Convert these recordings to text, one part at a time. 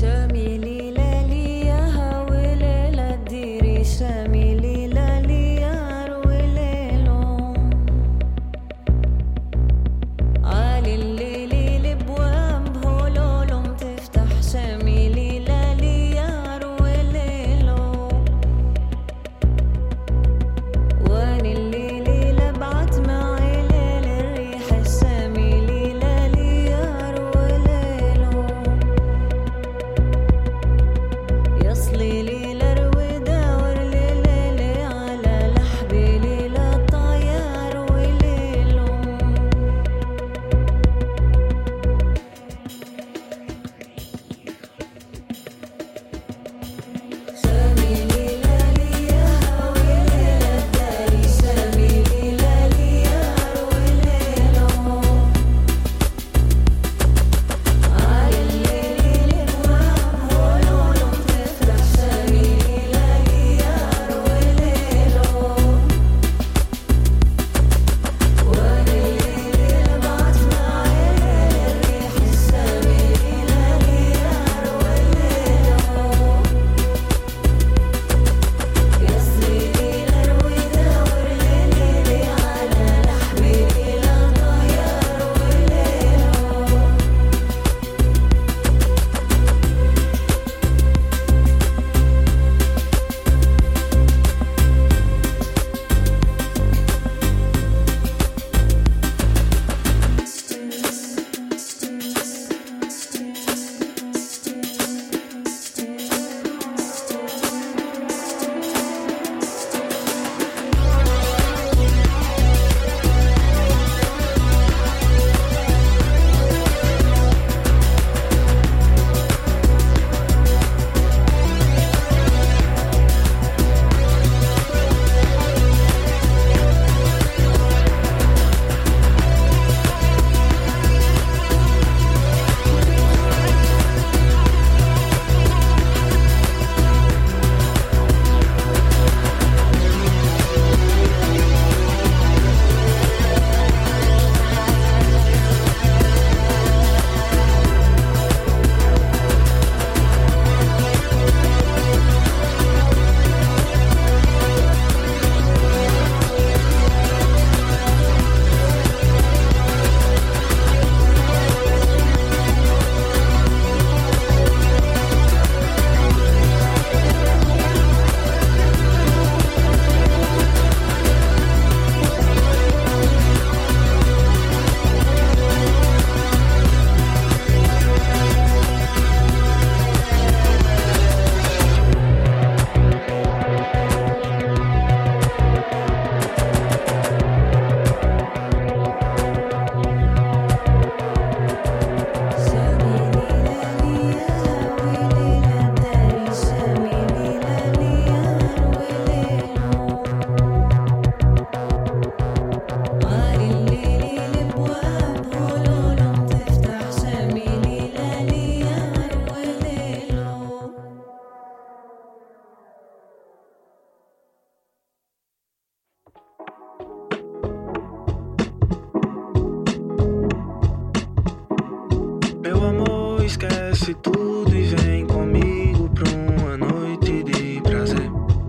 esquece tudo e vem comigo pra uma noite de prazer,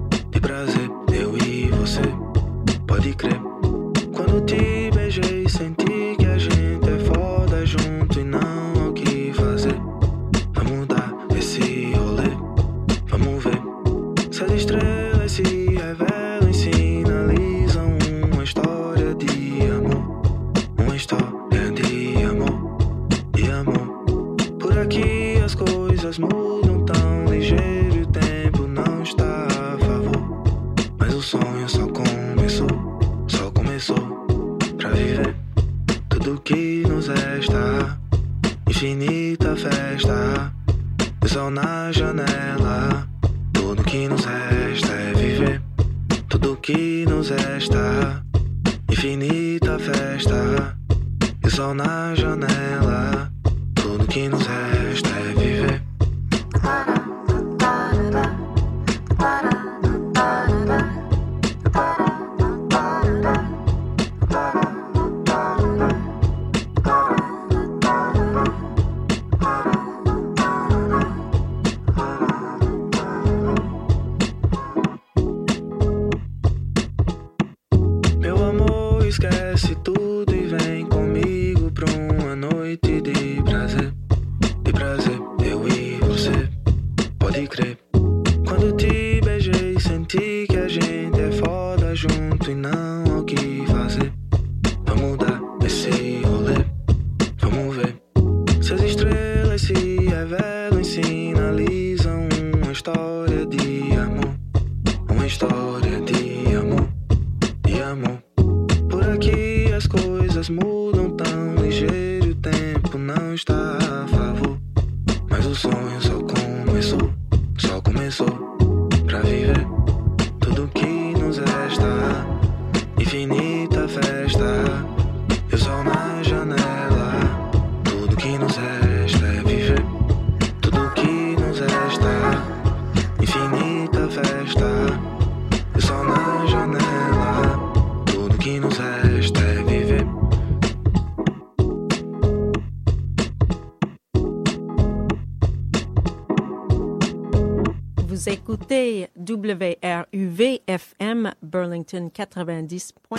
eu e você, pode crer. Quando te beijei senti que a gente é foda junto e não há o que fazer. Vamos dar esse rolê, vamos ver se as estrelas se revelam e sinalizam uma história de amor, uma história de amor, de amor. Por aqui as coisas mudam tão ligeiro e o tempo não está a favor, mas o sonho só começou pra viver tudo que nos resta, infinita festa, o sol na janela. Tudo que nos resta é viver tudo que nos resta, infinita festa, o sol na janela. Tudo que nos resta é viver. noite de prazer, eu e você, pode crer. Quando te beijei, senti que a gente é foda junto e não há o que fazer. Vamos dar esse rolê, vamos ver se as estrelas se revelam e sinalizam uma história de amor, uma história de amor, de amor. Por aqui as coisas mudam tão ligeiro, o tempo não está a favor, mas o sonho só começou pra viver tudo que nos resta, infinita festa, e o sol na janela. Tudo que nos resta é viver tudo que nos resta, infinita festa, e o sol na janela. Tudo que nos resta é viver. Vous écoutez WRUV-FM Burlington 90.1.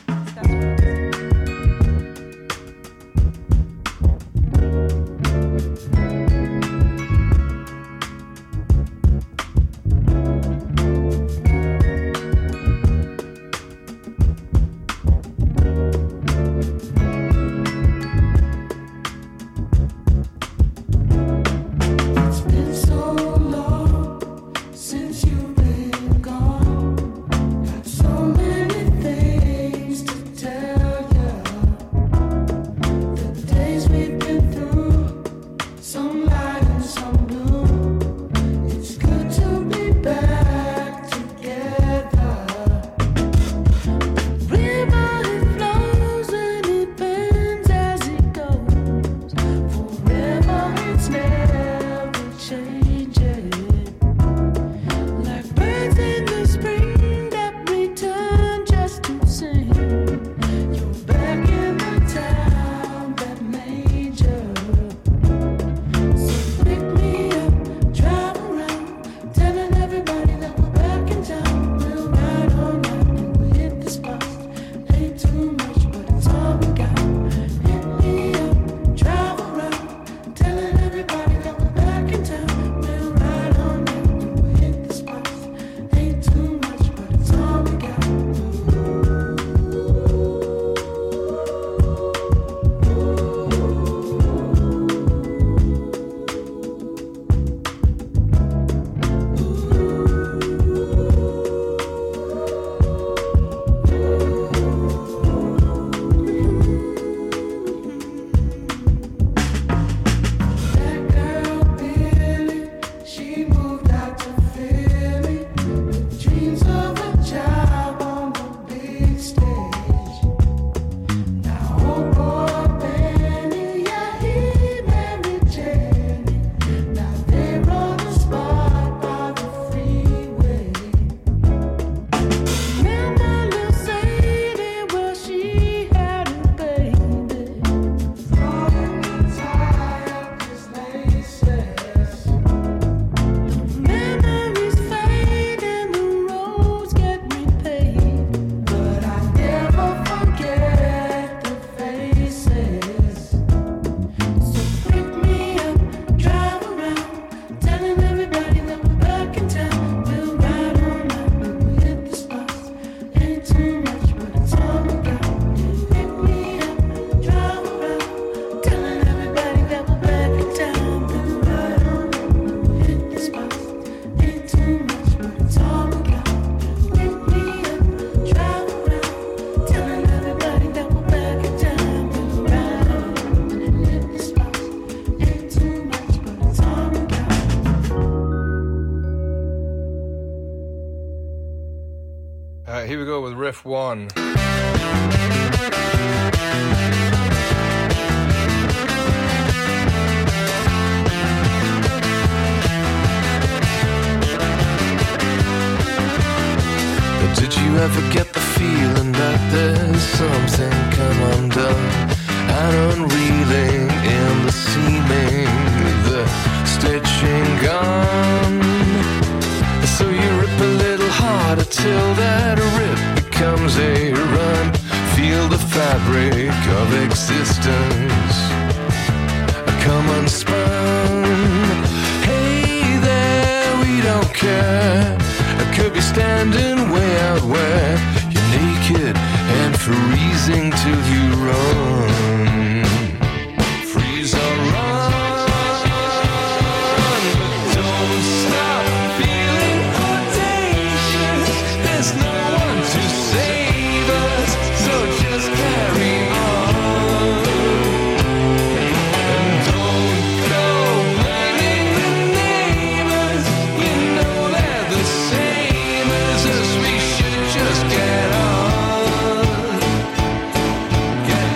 Here we go with riff 1. Did you ever get the feeling that there's something come undone and unreeling in the seaming, the stitching gone? So you rip a little harder till that rip becomes a run. Feel the fabric of existence till you run. Freeze or run, but don't stop feeling audacious. There's no one to save us, so just carry on. And don't go blaming the neighbors. You know they're the same as us. We should just get on. Get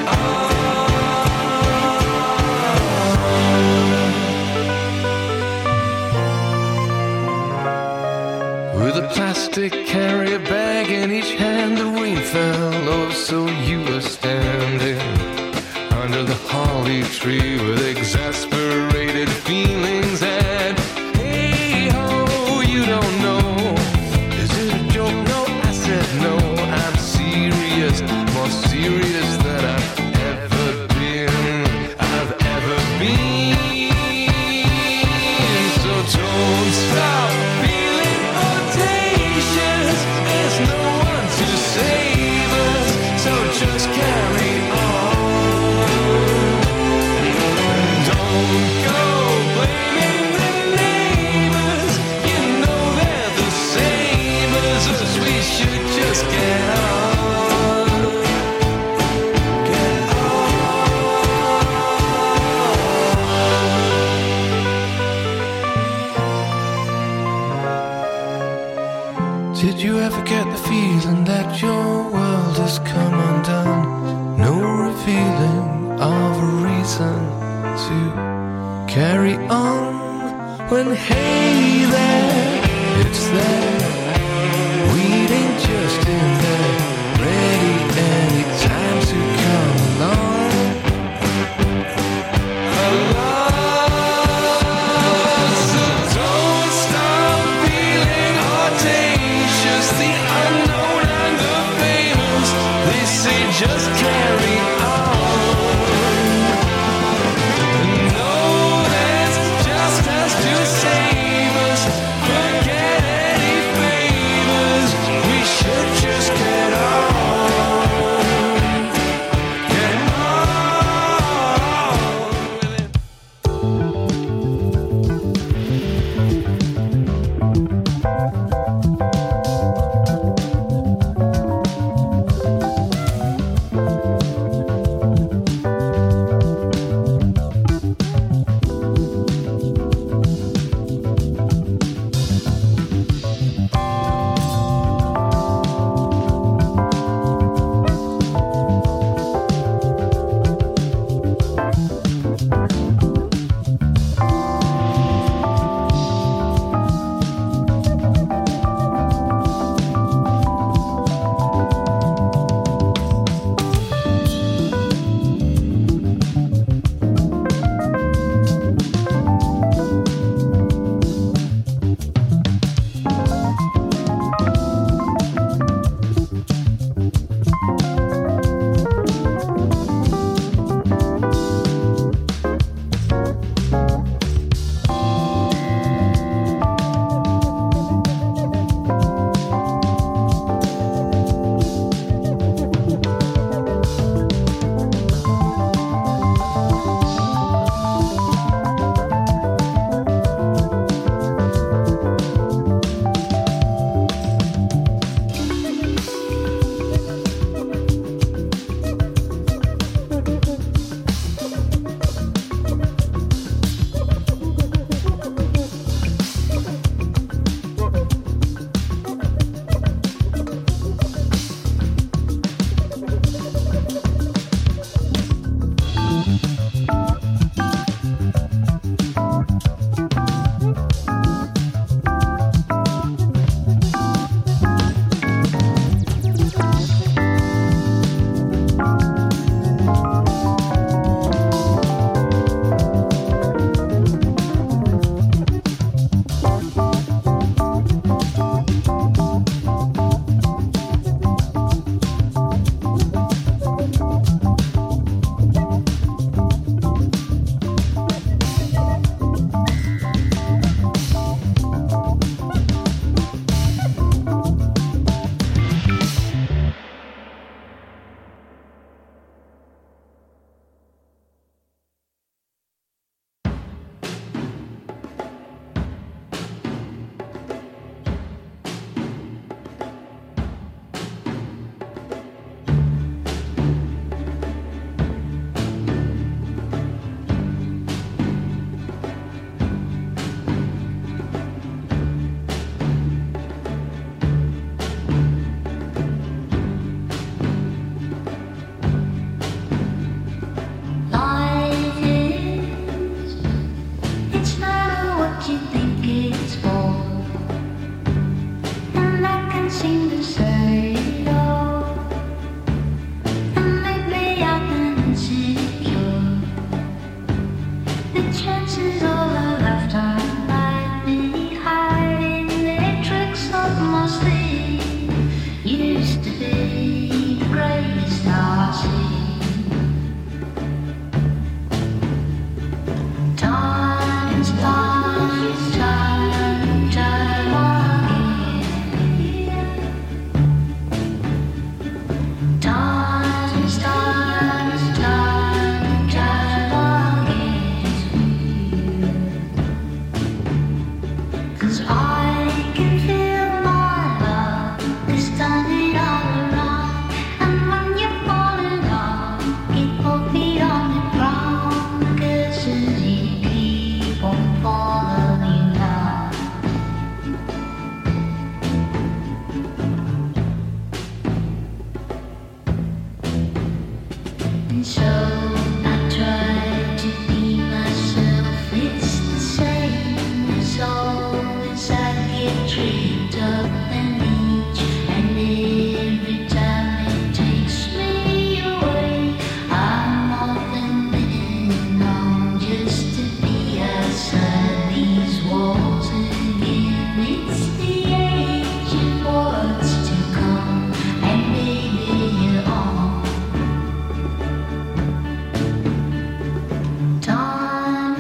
on. With a plastic carrier bag in each hand, the rain fell. Oh, so you were standing under the holly tree with exasperated feelings. And hey ho, you don't know. Is it a joke? No, I said no. I'm serious, more serious than I've ever been. I've ever been. So don't stop feeling audacious. There's no one to save us, so just carry on. Don't go blaming the neighbors. You know they're the same as us. We should just get on. Get on. Did you ever get the feeling that your world has come undone? No revealing of a reason to carry on. When hey there, it's there, waiting just in there, ready anytime to come along. So don't stop feeling audacious. The unknown and the famous, they say just carry on. No, there's just us to save us. Forget any favors. We should just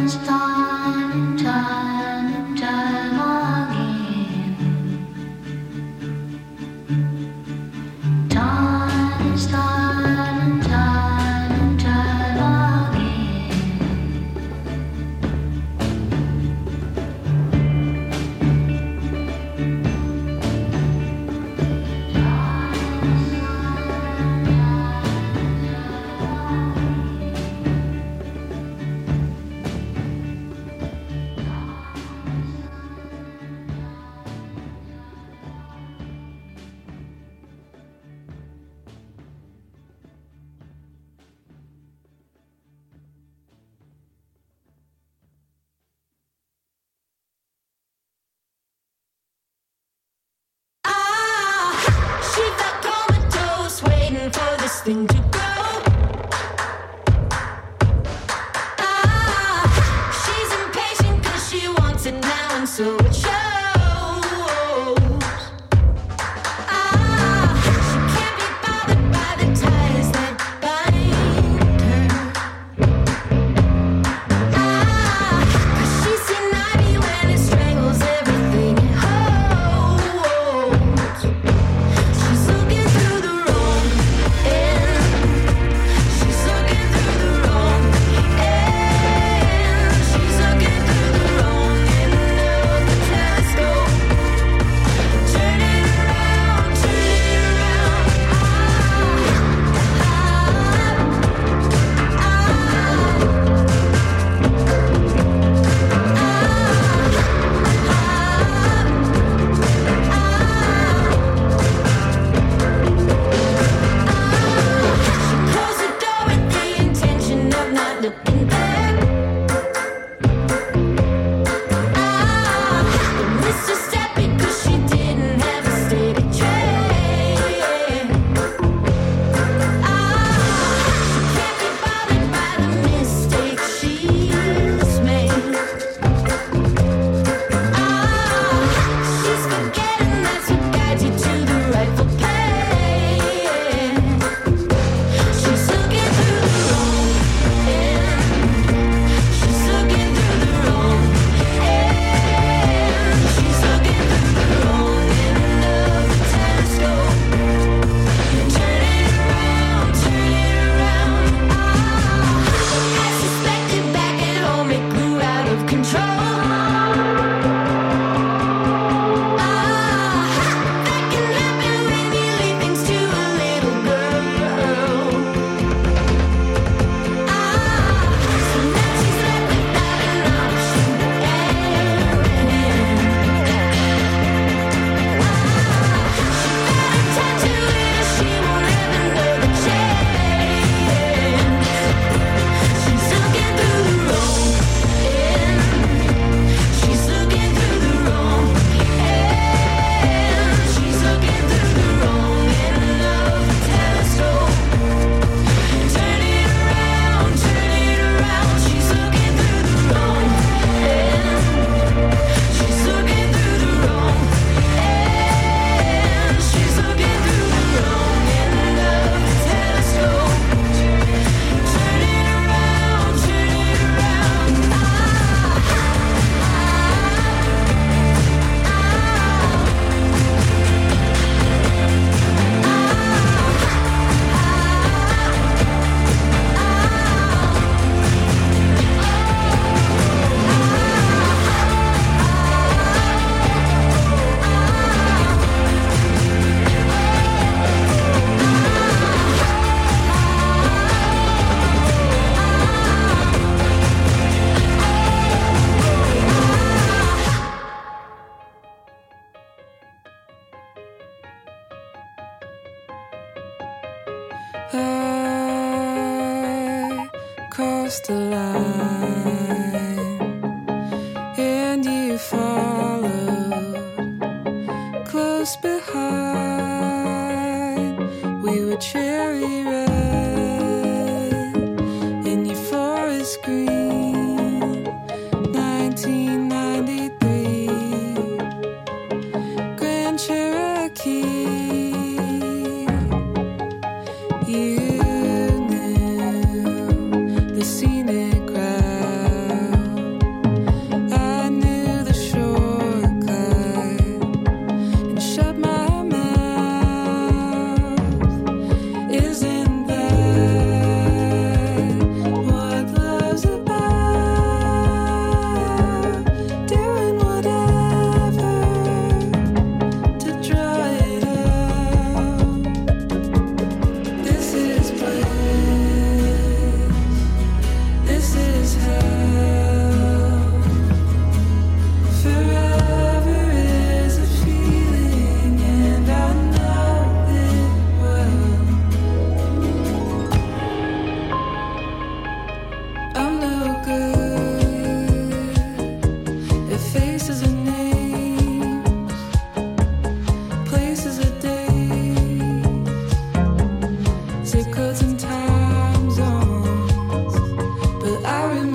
Thing to go. She's impatient 'cause she wants it now, and so it shows. She can't be bothered by the ties that bind her. 'Cause she's seen ivy when it strangles everything it holds. She's looking through the wrong end. She's looking through the wrong end. She's looking through the wrong end of the telescope. Turn it around, turn it around. Close the door with the intention of not looking back. Missed a step because she didn't have a steady track. She can't be bothered by the mistakes she's made. She's forgetting that's what guides you to the rightful path. She's looking through the wrong end. She's looking through the wrong end. She's looking through the wrong end of the telescope. Turn it around, turn it around. I suspected back at home it grew out of control. That can happen when you leave things to a little girl. So now she's left without an option. Tattoo it, she won't have another chance. She's looking through the wrong end. She's looking through the wrong end. She's looking through the wrong end of the telescope. Turn it around, turn it around. She's looking through the wrong end. She's looking through the wrong end. She's looking through the wrong end of the telescope. Turn it around, turn it around. I crossed the line and you followed close behind. We were cherry red in your forest green. 1993 Grand Cherokee. You knew the scenic route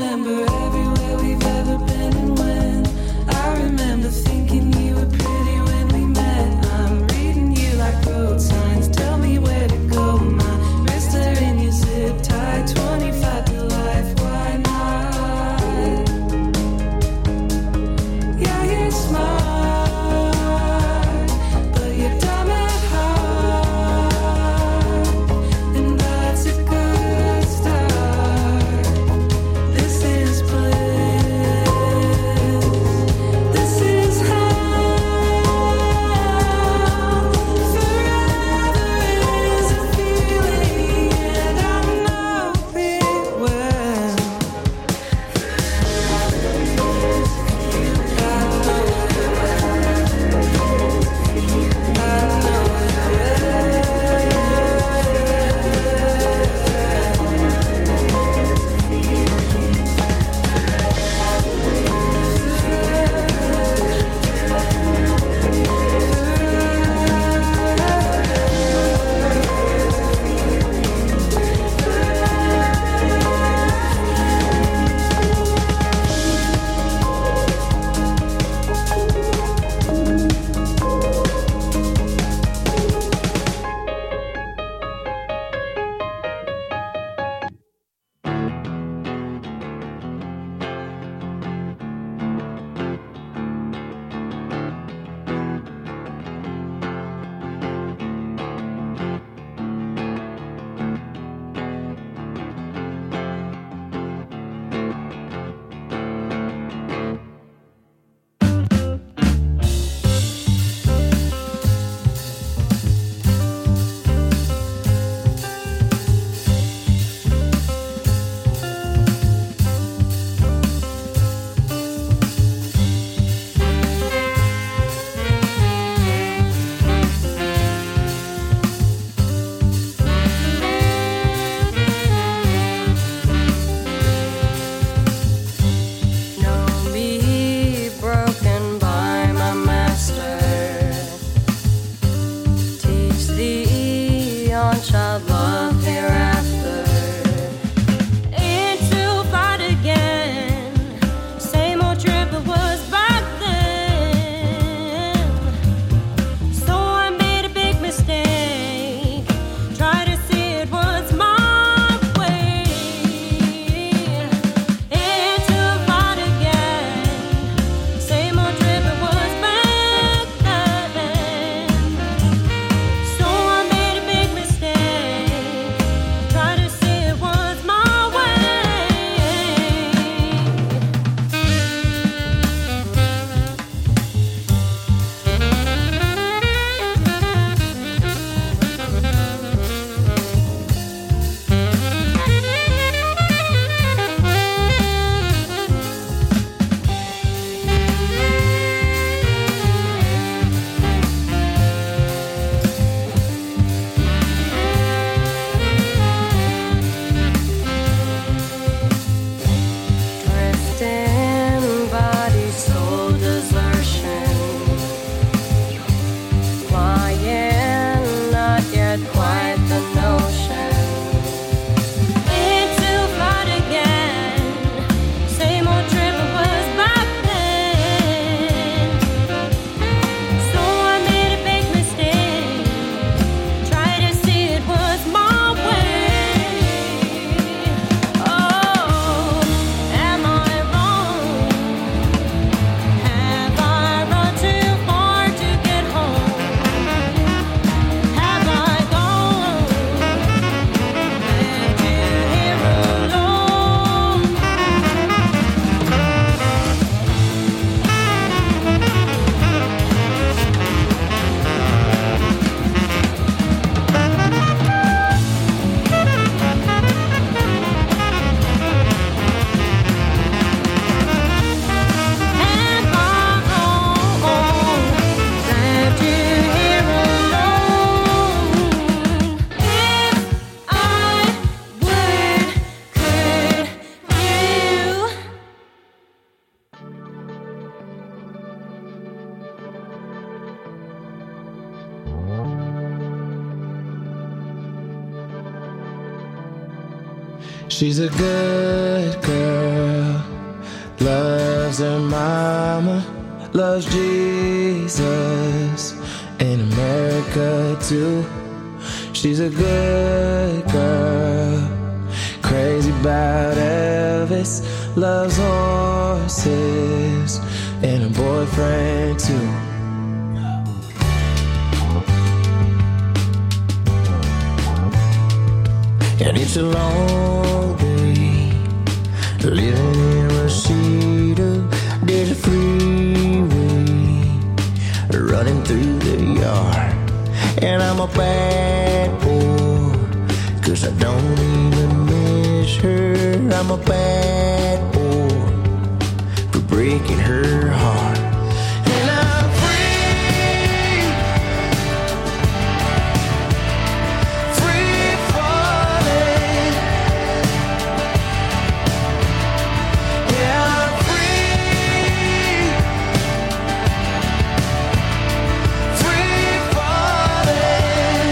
remember everywhere we've ever been and when. I remember thinking you were pretty when we met. I'm reading you like road signs. Tell me where to go. My wrists are in your zip tie. 25 to life. Why not? Yeah, you're smart, but you're dumb at heart, and that's a good start. This is bliss. This is how forever is a feeling, and I know it well. Know me broken by my master. Teach thee on child love hereafter. Into fight again. Same old trip it was back then. So I made a big mistake. Try to see it was my way. Into fight again. Same old trip it was back then. So I made a big mistake. Try to see it was my way. Drifting body, soul desertion. Flying, not yet quite the notion. Into flight again. Same old trip it was back then. So I made a big mistake. Try to see it was my way. Oh, am I wrong? Have I run too far to get home? Have I gone? Left you here alone. Am I wrong? Left you here alone. If I would, could you? She's a good girl. Cause her mama loves Jesus in America too. She's a good girl, crazy about Elvis, loves horses and a boyfriend too. And it's a long day living in Reseda. There's a freeway running through the yard, and I'm a bad boy, 'cause I don't even miss her. I'm a bad boy for breaking her heart. And I'm free, free falling. Yeah, I'm free, free falling.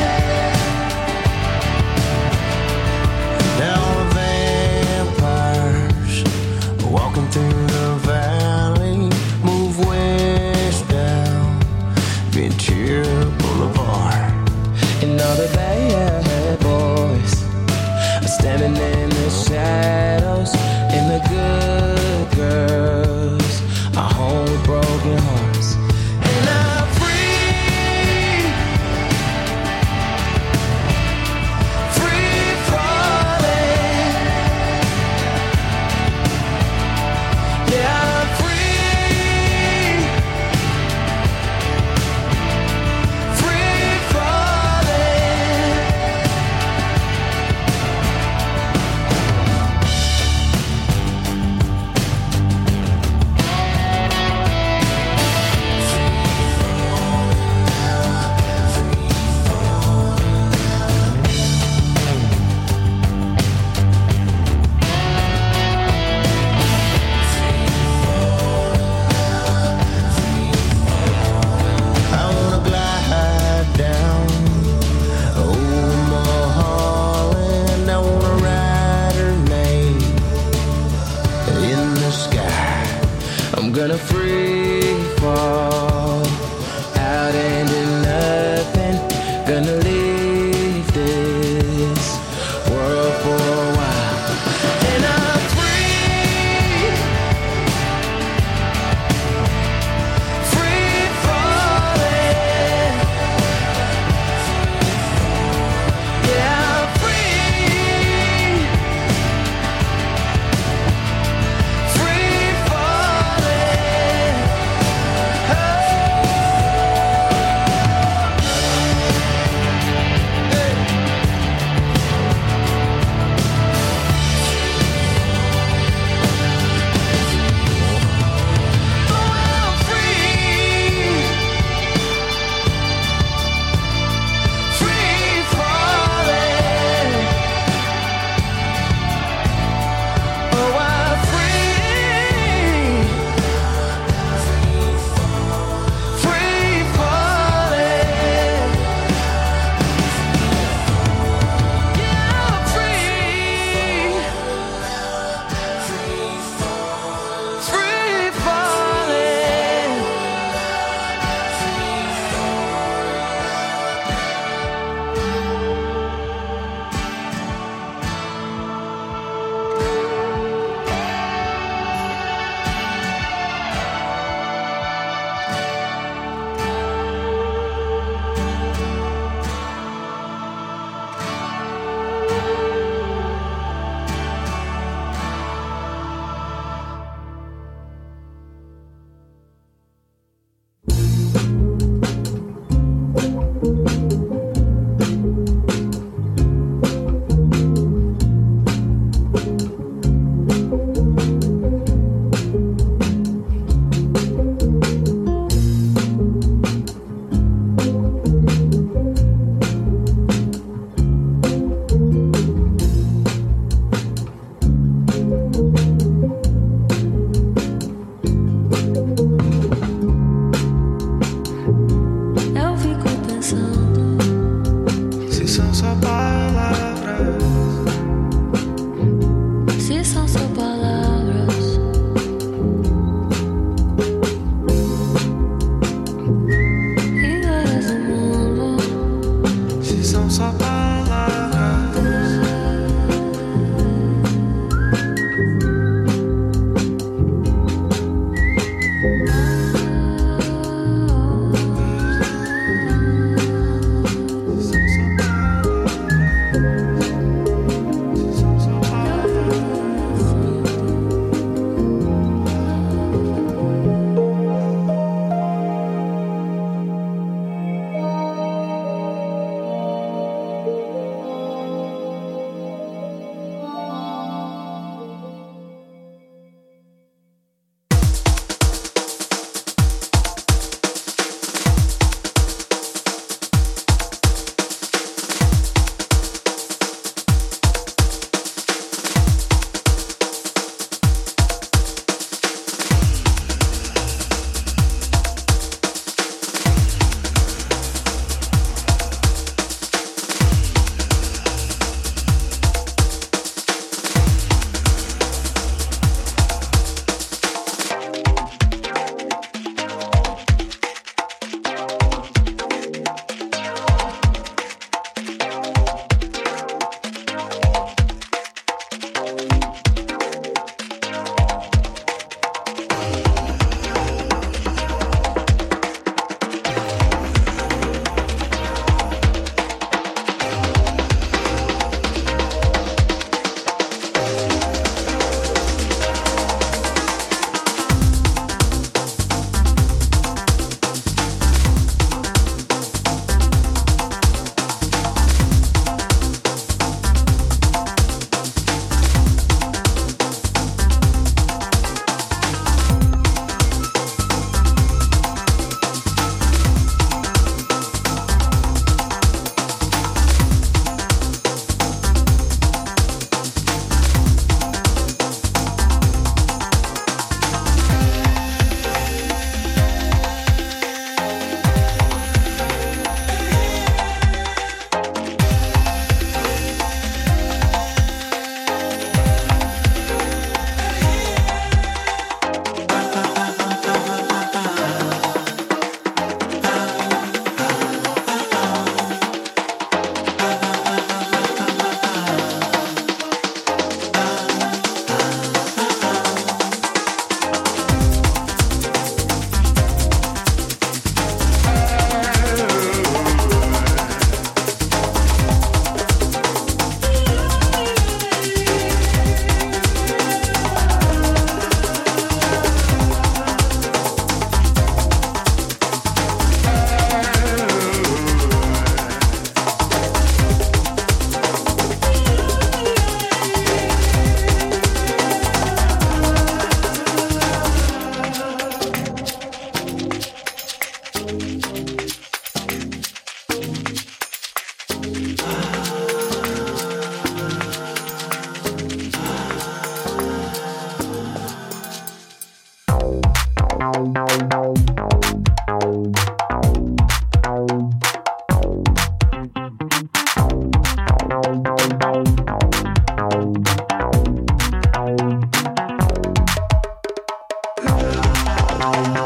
Now vampires walking through the valley, move west down Ventura Boulevard. And all the bad boys are standing in the shadows, and the good girls are home with broken hearts. And I'm free, free falling. Yeah, I'm free, free falling. I wanna glide down over Mulholland. I wanna write her name in the sky. I'm gonna free fall out into nothing. Gonna leave this world for a while. And I'm free, free falling. Yeah, I'm free, free falling. Oh. Thank